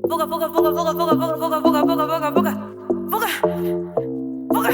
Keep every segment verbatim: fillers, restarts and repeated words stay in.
Voga, voga, voga, voga, voga, voga, voga, voga, voga, voga, voga, voga, voga.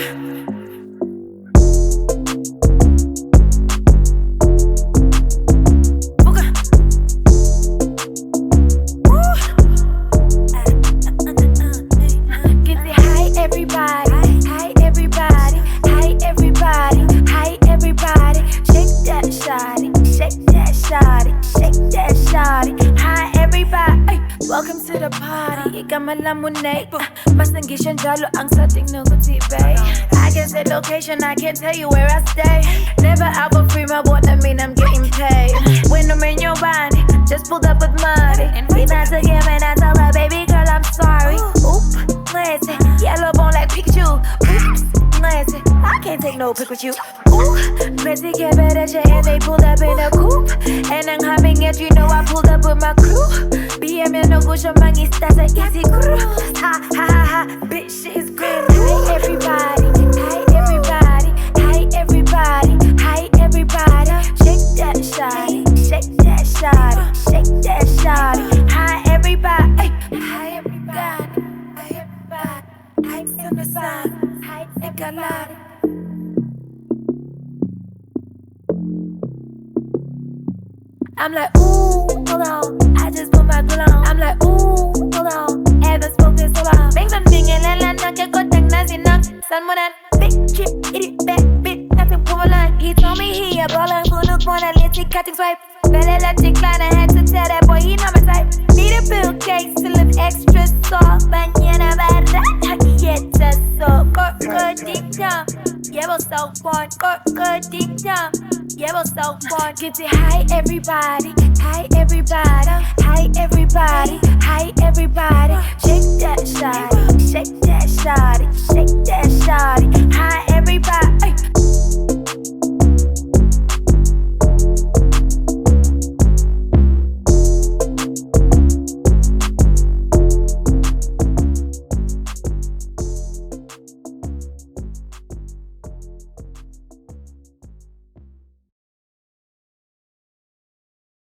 Everybody, hi everybody, hi everybody, hi everybody. Shake that shawty, shake that shawty, shake that shawty. Hi everybody, welcome to the party. Ikaw malamunay, masangisyan jalo ang sating nuguti, babe. I can say location, I can't tell you where I stay. Never out for free, my boy, that mean I'm getting paid. When I'm in your body, just pulled up with money. We not together, and I tell her, baby girl, I'm sorry. Oop, listen, yellow bone like Pikachu. Oops, listen, I can't take no pic with you. Ooh, pretty get better shit, and they pulled up in a coupe. And I'm having it, you know I pulled up with my crew. B M no go show mangi that's an easy crew. Ha ha ha ha, bitch shit is great. Hi everybody, hi everybody, hi everybody, hi everybody. Shake that shawty, shake that shawty, shake that shawty. Hi everybody, hi everybody, hi everybody. Hi in the sun, hi everybody. I'm like, ooh, hold on, I just put my glue on. I'm like, ooh, hold on, haven't spoken so long. Bang bang bing and la la, get go tang na sinang. Son mo that big chip, idiot back, bit nothing for line. He told me he a baller, who look wanna let's see cutting swipe. Better let you climb, I had to tell that boy he not my type. Need a bill case to live extra soft, mañana barra, yeta so. Go go deep down, llevo so far. Go go deep down. Yeah, we're so fun. Get it hi everybody, hi everybody, hi everybody, hi everybody. Shake that shawty, shake that.